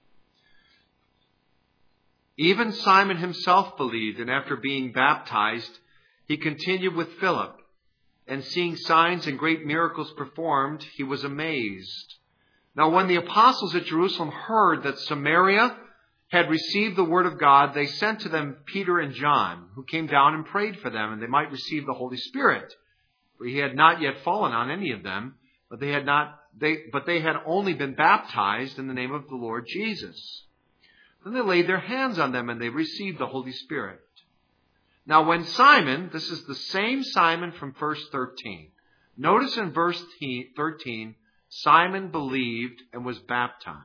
Even Simon himself believed, and after being baptized, he continued with Philip. And seeing signs and great miracles performed, he was amazed. Now when the apostles at Jerusalem heard that Samaria had received the word of God, they sent to them Peter and John, who came down and prayed for them, and they might receive the Holy Spirit. For he had not yet fallen on any of them, but they had not they but they had only been baptized in the name of the Lord Jesus. Then they laid their hands on them, and they received the Holy Spirit. Now when Simon, this is the same Simon from verse thirteen. Notice in verse thirteen, Simon believed and was baptized.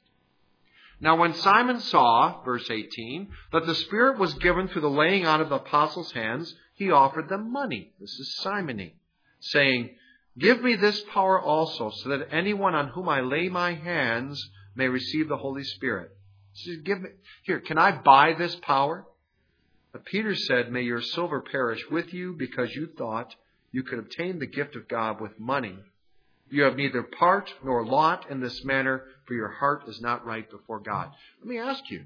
Now when Simon saw, verse eighteen, that the Spirit was given through the laying on of the apostles' hands, he offered them money. This is simony, saying, "Give me this power also, so that anyone on whom I lay my hands may receive the Holy Spirit." He said, "Give me, here, can I buy this power?" But Peter said, "May your silver perish with you, because you thought you could obtain the gift of God with money. You have neither part nor lot in this manner, for your heart is not right before God." Let me ask you,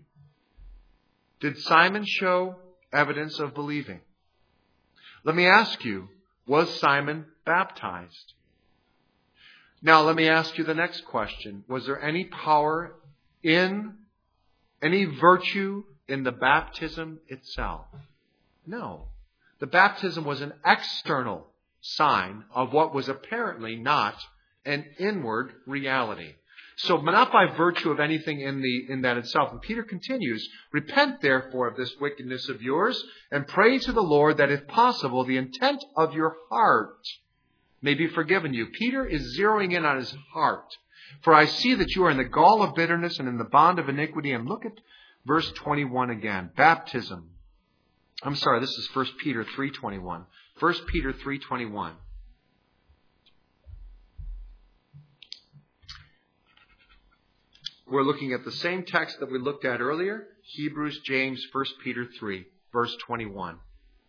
did Simon show evidence of believing? Let me ask you, was Simon baptized? Now let me ask you the next question. Was there any power in, any virtue in the baptism itself? No. The baptism was an external sign of what was apparently not an inward reality. So not by virtue of anything in the in that itself. And Peter continues, "Repent therefore of this wickedness of yours, and pray to the Lord that if possible the intent of your heart may be forgiven you." Peter is zeroing in on his heart. "For I see that you are in the gall of bitterness and in the bond of iniquity." And look at verse twenty-one again. Baptism. I'm sorry, this is First Peter three twenty-one. First Peter three twenty-one. We're looking at the same text that we looked at earlier. Hebrews, James, First Peter three, verse twenty-one.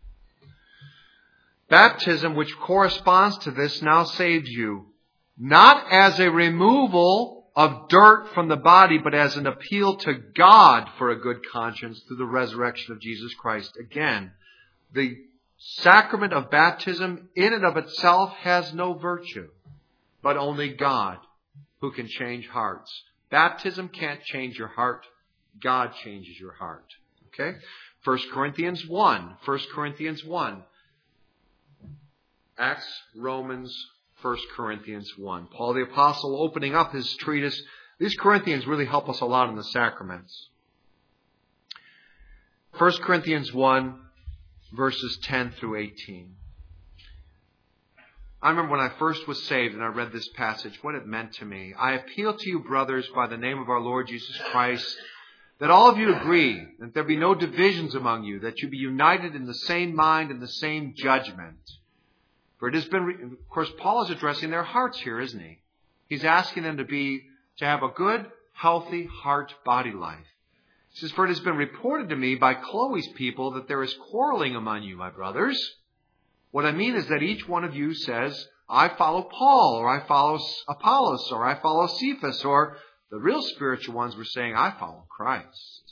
"Baptism, which corresponds to this, now saves you, not as a removal of dirt from the body, but as an appeal to God for a good conscience through the resurrection of Jesus Christ." Again, the sacrament of baptism in and of itself has no virtue, but only God who can change hearts. Baptism can't change your heart. God changes your heart. Okay? First Corinthians one. First Corinthians one. Acts, Romans, First Corinthians one. Paul the Apostle opening up his treatise. These Corinthians really help us a lot in the sacraments. First Corinthians one, verses ten through eighteen. I remember when I first was saved and I read this passage, what it meant to me. "I appeal to you, brothers, by the name of our Lord Jesus Christ, that all of you agree, that there be no divisions among you, that you be united in the same mind and the same judgment. For it has been," of course, Paul is addressing their hearts here, isn't he? He's asking them to be, to have a good, healthy heart-body life. He says, for it has been reported to me by Chloe's people that there is quarreling among you, my brothers. What I mean is that each one of you says, I follow Paul, or I follow Apollos, or I follow Cephas, or the real spiritual ones were saying, I follow Christ.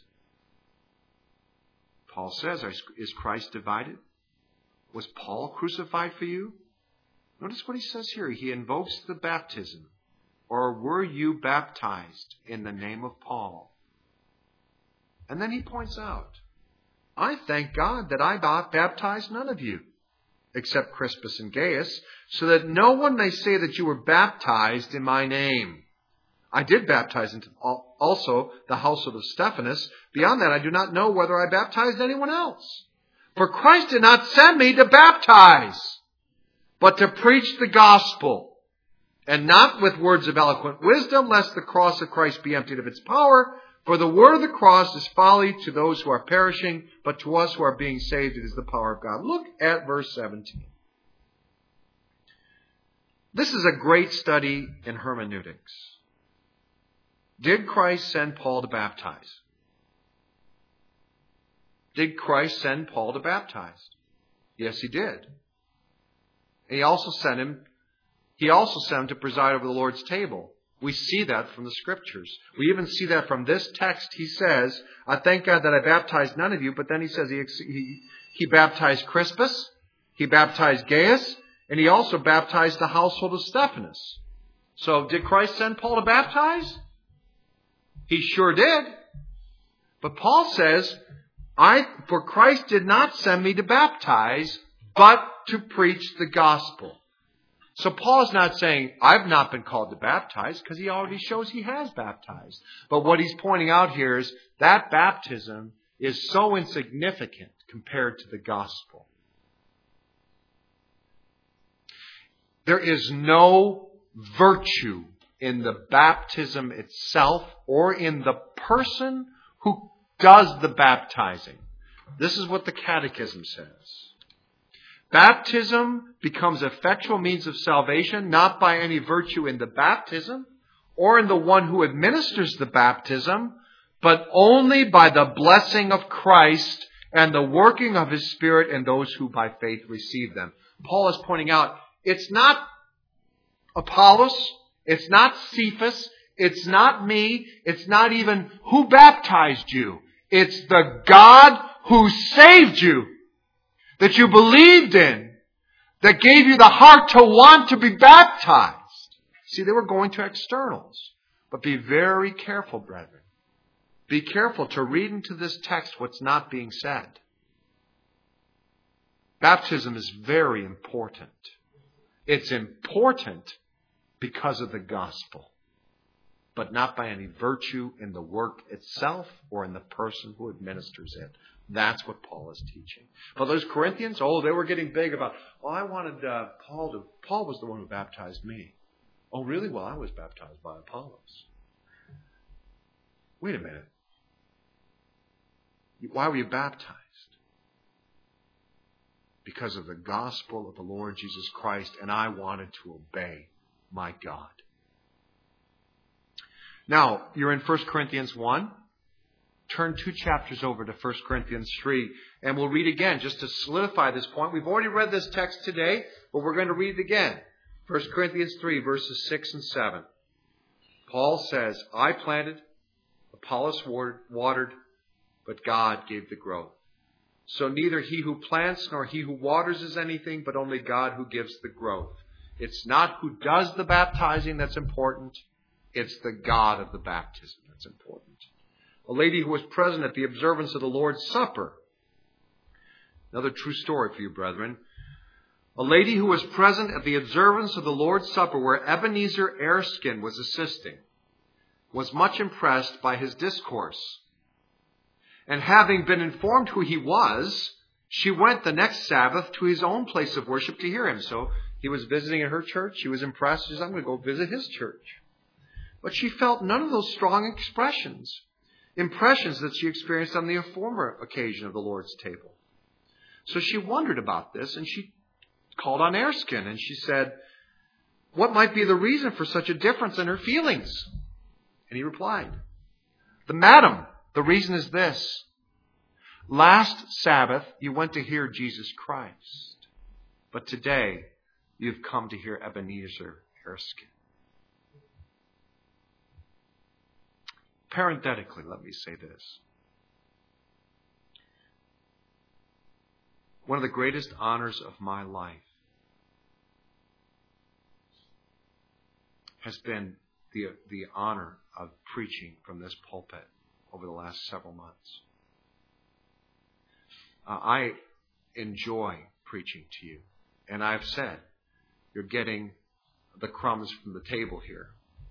Paul says, is Christ divided? Was Paul crucified for you? Notice what he says here. He invokes the baptism. Or were you baptized in the name of Paul? And then he points out, I thank God that I baptized none of you, except Crispus and Gaius, so that no one may say that you were baptized in my name. I did baptize into also the household of Stephanas. Beyond that, I do not know whether I baptized anyone else. For Christ did not send me to baptize, but to preach the gospel, and not with words of eloquent wisdom, lest the cross of Christ be emptied of its power. For the word of the cross is folly to those who are perishing, but to us who are being saved, it is the power of God. Look at verse seventeen. This is a great study in hermeneutics. Did Christ send Paul to baptize? Did Christ send Paul to baptize? Yes, he did. He also sent him, he also sent him to preside over the Lord's table. We see that from the Scriptures. We even see that from this text. He says, I thank God that I baptized none of you, but then he says he, he, he baptized Crispus, he baptized Gaius, and he also baptized the household of Stephanas. So did Christ send Paul to baptize? He sure did. But Paul says, I, for Christ did not send me to baptize, but to preach the gospel. So Paul is not saying, I've not been called to baptize, because he already shows he has baptized. But what he's pointing out here is that baptism is so insignificant compared to the gospel. There is no virtue in the baptism itself or in the person who does the baptizing. This is what the Catechism says. Baptism becomes effectual means of salvation, not by any virtue in the baptism or in the one who administers the baptism, but only by the blessing of Christ and the working of His Spirit in those who by faith receive them. Paul is pointing out, it's not Apollos, it's not Cephas, it's not me, it's not even who baptized you. It's the God who saved you, that you believed in, that gave you the heart to want to be baptized. See, they were going to externals. But be very careful, brethren. Be careful to read into this text what's not being said. Baptism is very important. It's important because of the gospel, but not by any virtue in the work itself or in the person who administers it. That's what Paul is teaching. But those Corinthians, oh, they were getting big about, oh, I wanted uh, Paul to, Paul was the one who baptized me. Oh, really? Well, I was baptized by Apollos. Wait a minute. Why were you baptized? Because of the gospel of the Lord Jesus Christ, and I wanted to obey my God. Now, you're in First Corinthians one. Turn two chapters over to First Corinthians three, and we'll read again just to solidify this point. We've already read this text today, but we're going to read it again. First Corinthians three, verses six and seven. Paul says, I planted, Apollos watered, but God gave the growth. So neither he who plants nor he who waters is anything, but only God who gives the growth. It's not who does the baptizing that's important. It's the God of the baptism that's important. A lady who was present at the observance of the Lord's Supper. Another true story for you, brethren. A lady who was present at the observance of the Lord's Supper, where Ebenezer Erskine was assisting, was much impressed by his discourse. And having been informed who he was, she went the next Sabbath to his own place of worship to hear him. So he was visiting at her church. She was impressed. She said, I'm going to go visit his church. But she felt none of those strong expressions, impressions that she experienced on the former occasion of the Lord's table. So she wondered about this, and she called on Erskine, and she said, what might be the reason for such a difference in her feelings? And he replied, "The madam, the reason is this. Last Sabbath you went to hear Jesus Christ, but today you've come to hear Ebenezer Erskine." Parenthetically, let me say this. One of the greatest honors of my life has been the, the honor of preaching from this pulpit over the last several months. Uh, I enjoy preaching to you. And I've said, you're getting the crumbs from the table here.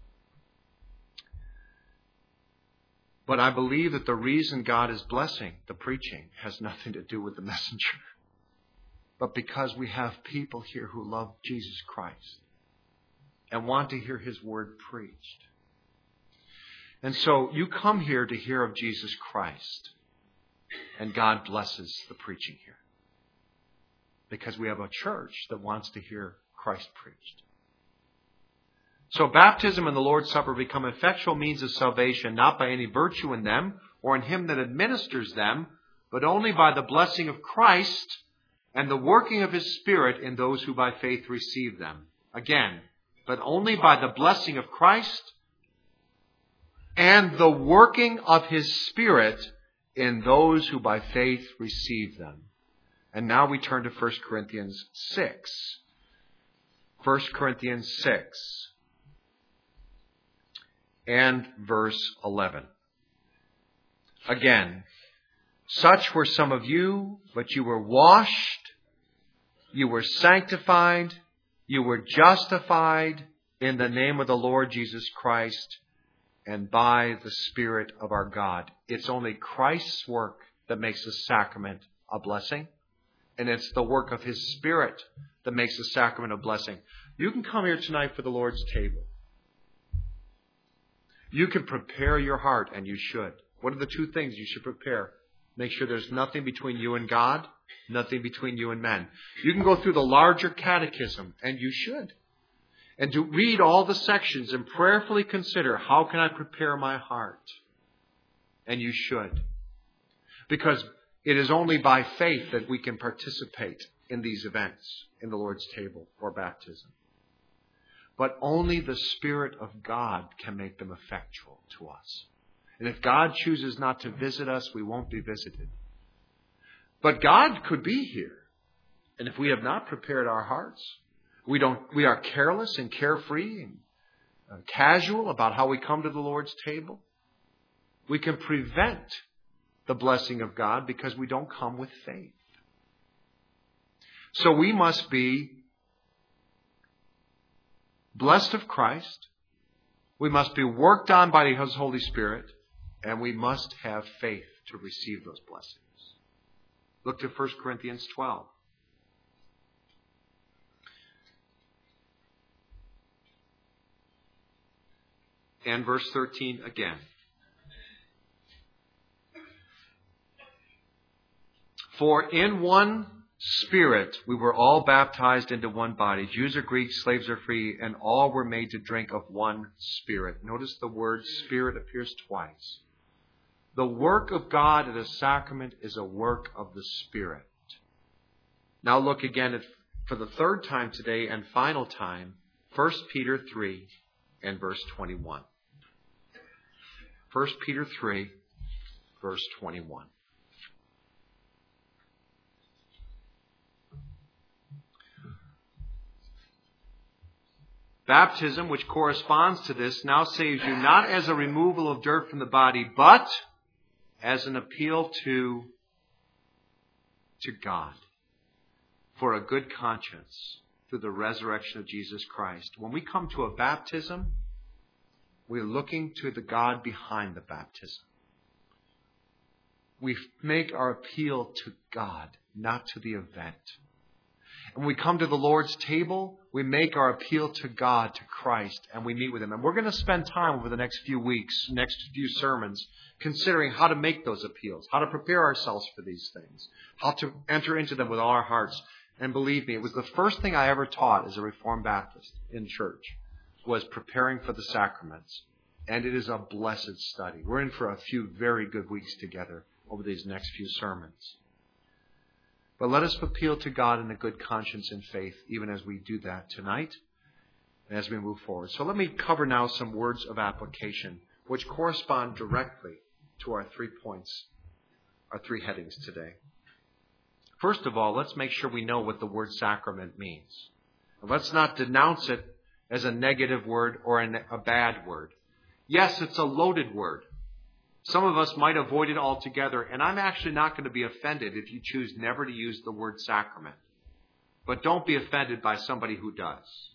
But I believe that the reason God is blessing the preaching has nothing to do with the messenger, but because we have people here who love Jesus Christ and want to hear His word preached. And so you come here to hear of Jesus Christ, and God blesses the preaching here because we have a church that wants to hear Christ preached. So baptism and the Lord's Supper become effectual means of salvation, not by any virtue in them or in Him that administers them, but only by the blessing of Christ and the working of His Spirit in those who by faith receive them. Again, but only by the blessing of Christ and the working of His Spirit in those who by faith receive them. And now we turn to First Corinthians six. First Corinthians six. And verse eleven. Again, such were some of you, but you were washed, you were sanctified, you were justified in the name of the Lord Jesus Christ and by the Spirit of our God. It's only Christ's work that makes the sacrament a blessing, and it's the work of His Spirit that makes the sacrament a blessing. You can come here tonight for the Lord's table. You can prepare your heart, and you should. What are the two things you should prepare? Make sure there's nothing between you and God, nothing between you and men. You can go through the larger catechism, and you should. And to read all the sections and prayerfully consider, how can I prepare my heart? And you should. Because it is only by faith that we can participate in these events, in the Lord's table or baptism. But only the Spirit of God can make them effectual to us. And if God chooses not to visit us, we won't be visited. But God could be here. And if we have not prepared our hearts, we don't, we are careless and carefree and uh, casual about how we come to the Lord's table, we can prevent the blessing of God because we don't come with faith. So we must be blessed of Christ, we must be worked on by His Holy Spirit, and we must have faith to receive those blessings. Look to First Corinthians twelve. And verse thirteen again. For in one Spirit we were all baptized into one body. Jews or Greeks, slaves or free, and all were made to drink of one Spirit. Notice the word Spirit appears twice. The work of God at a sacrament is a work of the Spirit. Now look again at, for the third time today and final time, First Peter three and verse twenty-one. First Peter three, verse twenty-one. Baptism, which corresponds to this, now saves you not as a removal of dirt from the body, but as an appeal to, to God for a good conscience through the resurrection of Jesus Christ. When we come to a baptism, we're looking to the God behind the baptism. We make our appeal to God, not to the event. And when we come to the Lord's table, we make our appeal to God, to Christ, and we meet with Him. And we're going to spend time over the next few weeks, next few sermons, considering how to make those appeals, how to prepare ourselves for these things, how to enter into them with all our hearts. And believe me, it was the first thing I ever taught as a Reformed Baptist in church, was preparing for the sacraments. And it is a blessed study. We're in for a few very good weeks together over these next few sermons. But let us appeal to God in a good conscience and faith, even as we do that tonight and as we move forward. So let me cover now some words of application, which correspond directly to our three points, our three headings today. First of all, let's make sure we know what the word sacrament means. Let's not denounce it as a negative word or a bad word. Yes, it's a loaded word. Some of us might avoid it altogether, and I'm actually not going to be offended if you choose never to use the word sacrament. But don't be offended by somebody who does.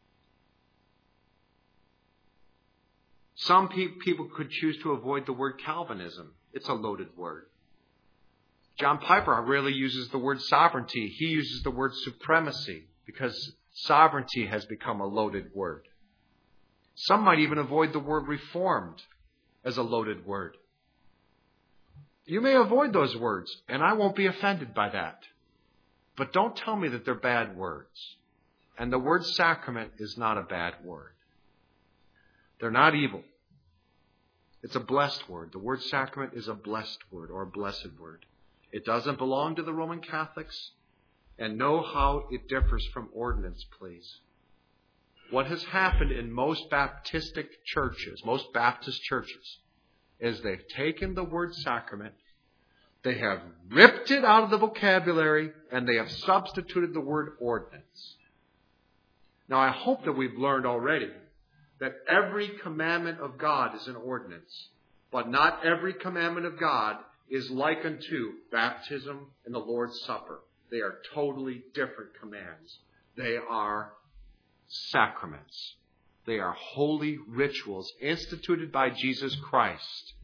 Some pe- people could choose to avoid the word Calvinism. It's a loaded word. John Piper rarely uses the word sovereignty. He uses the word supremacy because sovereignty has become a loaded word. Some might even avoid the word reformed as a loaded word. You may avoid those words, and I won't be offended by that. But don't tell me that they're bad words. And the word sacrament is not a bad word. They're not evil. It's a blessed word. The word sacrament is a blessed word or a blessed word. It doesn't belong to the Roman Catholics. And know how it differs from ordinance, please. What has happened in most Baptistic churches, most Baptist churches, is they've taken the word sacrament, they have ripped it out of the vocabulary, and they have substituted the word ordinance. Now, I hope that we've learned already that every commandment of God is an ordinance, but not every commandment of God is like unto baptism and the Lord's Supper. They are totally different commands. They are sacraments. They are holy rituals instituted by Jesus Christ.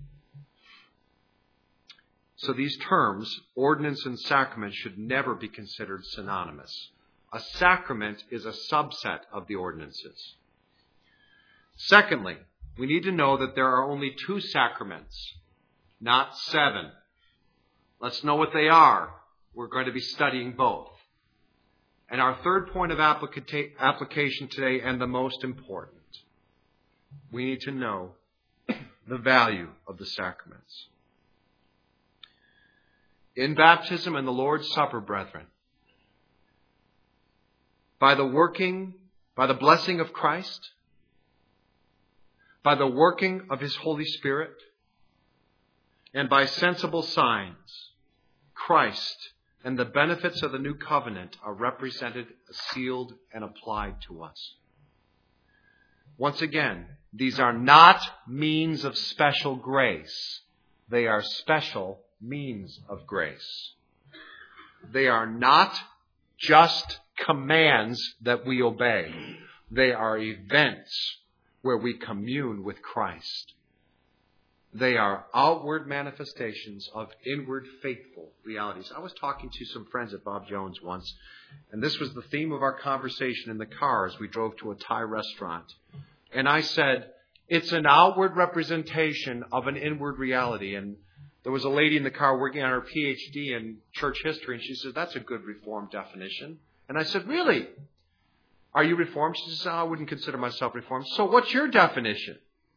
So these terms, ordinance and sacrament, should never be considered synonymous. A sacrament is a subset of the ordinances. Secondly, we need to know that there are only two sacraments, not seven. Let's know what they are. We're going to be studying both. And our third point of applica- application today, and the most important, we need to know the value of the sacraments. In baptism and the Lord's Supper, brethren, by the working, by the blessing of Christ, by the working of His Holy Spirit, and by sensible signs, Christ and the benefits of the new covenant are represented, sealed, and applied to us. Once again, these are not means of special grace. They are special means of grace. They are not just commands that we obey. They are events where we commune with Christ. They are outward manifestations of inward faithful realities. I was talking to some friends at Bob Jones once, and this was the theme of our conversation in the car as we drove to a Thai restaurant. And I said, it's an outward representation of an inward reality. And there was a lady in the car working on her P H D in church history, and she said, that's a good Reformed definition. And I said, really? Are you Reformed? She says, oh, I wouldn't consider myself Reformed. So what's your definition?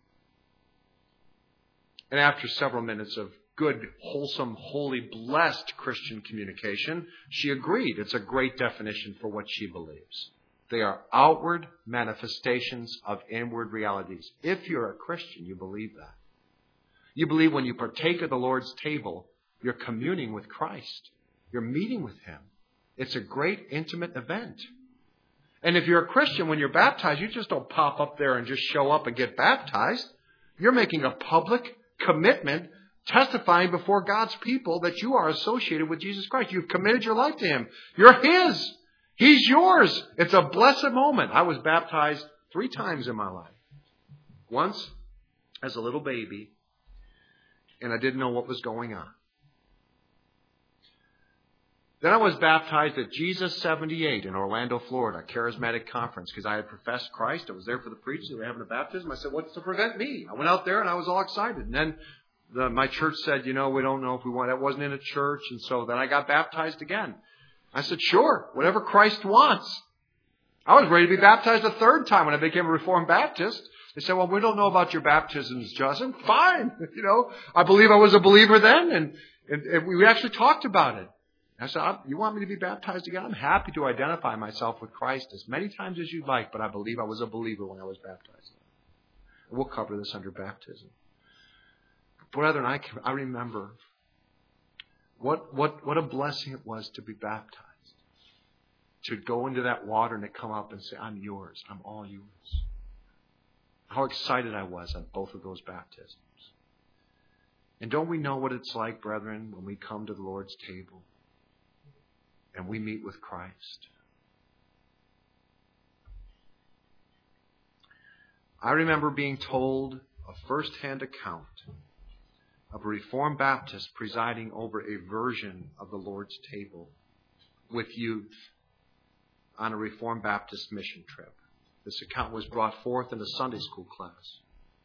And after several minutes of good, wholesome, holy, blessed Christian communication, she agreed it's a great definition for what she believes. They are outward manifestations of inward realities. If you're a Christian, you believe that. You believe when you partake of the Lord's table, you're communing with Christ. You're meeting with Him. It's a great intimate event. And if you're a Christian, when you're baptized, you just don't pop up there and just show up and get baptized. You're making a public commitment, testifying before God's people that you are associated with Jesus Christ. You've committed your life to Him. You're His. He's yours. It's a blessed moment. I was baptized three times in my life. Once as a little baby, and I didn't know what was going on. Then I was baptized at Jesus seventy-eight in Orlando, Florida, charismatic conference, because I had professed Christ. I was there for the preaching. They were having a baptism. I said, what's to prevent me? I went out there and I was all excited. And then the, my church said, you know, we don't know if we want, that wasn't in a church. And so then I got baptized again. I said, sure, whatever Christ wants. I was ready to be baptized a third time when I became a Reformed Baptist. They said, well, we don't know about your baptisms, Justin. Fine. You know, I believe I was a believer then, and, and, and we actually talked about it. I said, you want me to be baptized again? I'm happy to identify myself with Christ as many times as you'd like, but I believe I was a believer when I was baptized. And we'll cover this under baptism. Brethren, I, can, I remember what, what, what a blessing it was to be baptized. To go into that water and to come up and say, I'm yours. I'm all yours. How excited I was on both of those baptisms. And don't we know what it's like, brethren, when we come to the Lord's table and we meet with Christ? I remember being told a first-hand account of a Reformed Baptist presiding over a version of the Lord's table with youth on a Reformed Baptist mission trip. This account was brought forth in a Sunday school class.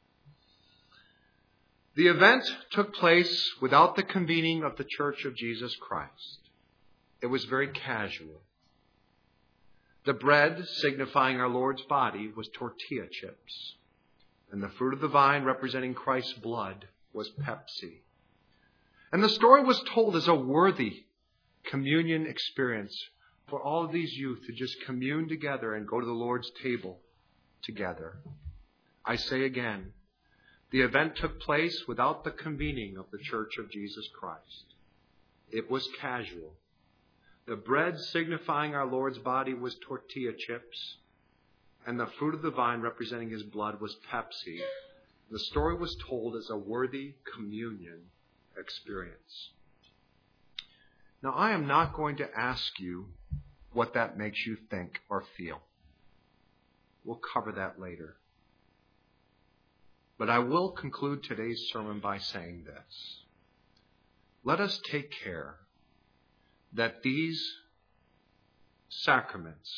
The event took place without the convening of the Church of Jesus Christ. It was very casual. The bread, signifying our Lord's body, was tortilla chips. And the fruit of the vine, representing Christ's blood, was Pepsi. And the story was told as a worthy communion experience for all of these youth to just commune together and go to the Lord's table together. I say again, the event took place without the convening of the Church of Jesus Christ. It was casual. The bread signifying our Lord's body was tortilla chips, and the fruit of the vine representing His blood was Pepsi. The story was told as a worthy communion experience. Now, I am not going to ask you what that makes you think or feel. We'll cover that later. But I will conclude today's sermon by saying this. Let us take care that these sacraments,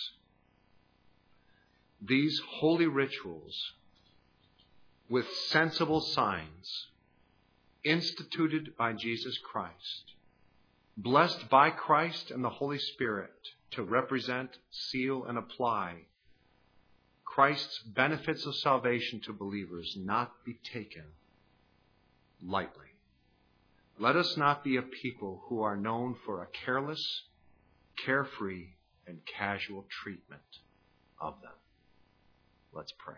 these holy rituals with sensible signs instituted by Jesus Christ, blessed by Christ and the Holy Spirit to represent, seal, and apply Christ's benefits of salvation to believers, not be taken lightly. Let us not be a people who are known for a careless, carefree, and casual treatment of them. Let's pray.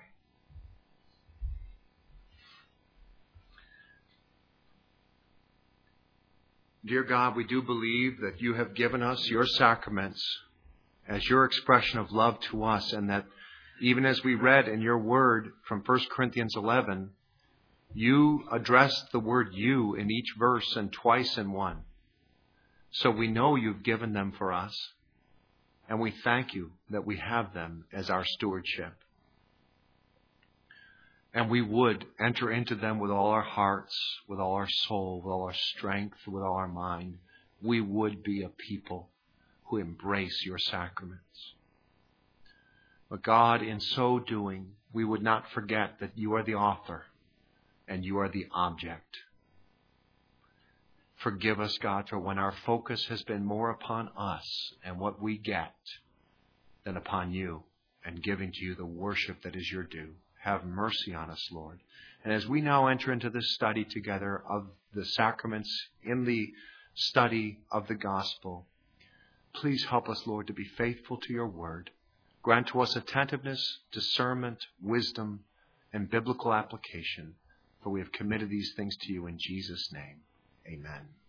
Dear God, we do believe that you have given us your sacraments as your expression of love to us, and that even as we read in your word from First Corinthians eleven, you addressed the word you in each verse and twice in one. So we know you've given them for us, and we thank you that we have them as our stewardship. And we would enter into them with all our hearts, with all our soul, with all our strength, with all our mind. We would be a people who embrace your sacraments. But God, in so doing, we would not forget that you are the author and you are the object. Forgive us, God, for when our focus has been more upon us and what we get than upon you and giving to you the worship that is your due. Have mercy on us, Lord. And as we now enter into this study together of the sacraments in the study of the gospel, please help us, Lord, to be faithful to your word. Grant to us attentiveness, discernment, wisdom, and biblical application, for we have committed these things to you in Jesus' name. Amen.